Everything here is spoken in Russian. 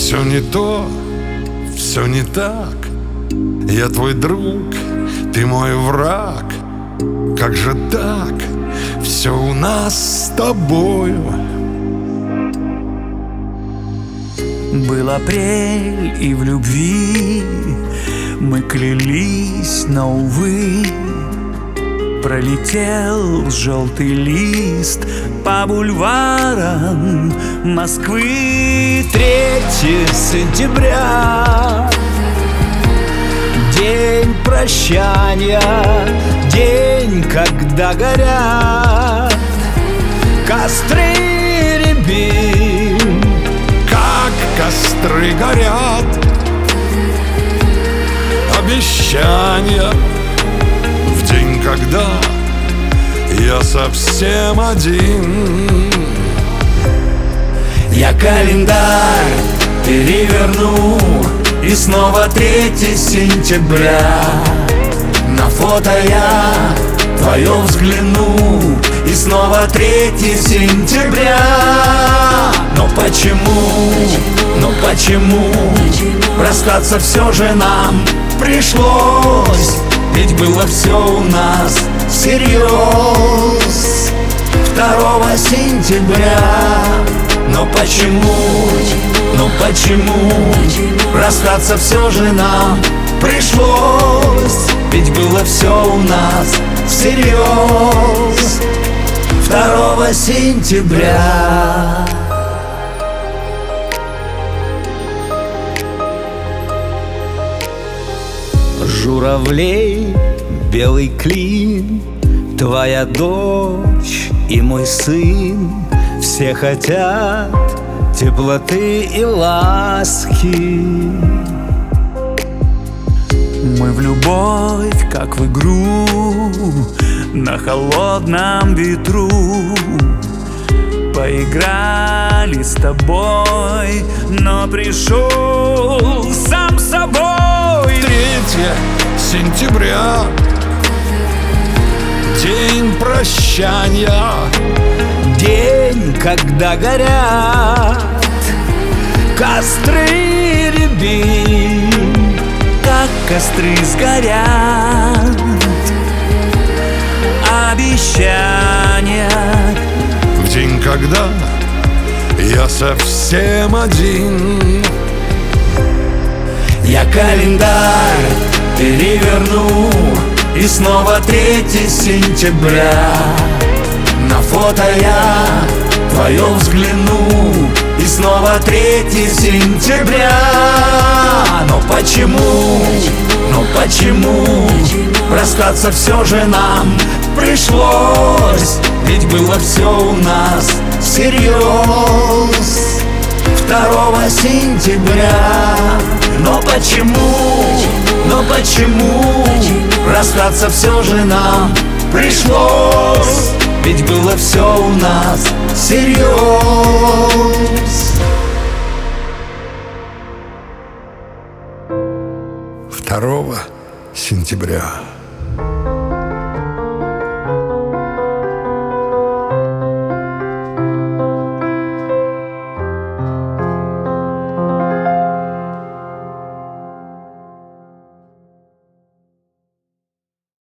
Все не то, все не так. Я твой друг, ты мой враг. Как же так? Все у нас с тобою. Был апрель, и в любви мы клялись, но, увы, пролетел желтый лист по бульварам Москвы. 3 сентября, день прощания, день, когда горят костры рябин. Как костры горят обещания в день, когда я совсем один. Я календарь переверну, и снова 3 сентября. На фото я твое взгляну, и снова 3 сентября. Но почему расстаться все же нам пришлось? Ведь было все у нас всерьез. 2 сентября. Но почему расстаться все же нам пришлось? Ведь было все у нас всерьез. 2 сентября. Журавлей белый клин, твоя дочь и мой сын, все хотят теплоты и ласки. Мы в любовь, как в игру, на холодном ветру поиграли с тобой, но пришел сам собой. 3 сентября, день прощания, день, когда горят костры рябин. Как костры сгорят обещания в день, когда я совсем один. Я календарь переверну, и снова 3 сентября. На фото я твое взгляну, и снова 3 сентября. Но почему расстаться все же нам пришлось? Ведь было все у нас всерьез. 2 сентября. Но почему расстаться все же нам пришлось? Ведь было все у нас всерьез. 2 сентября.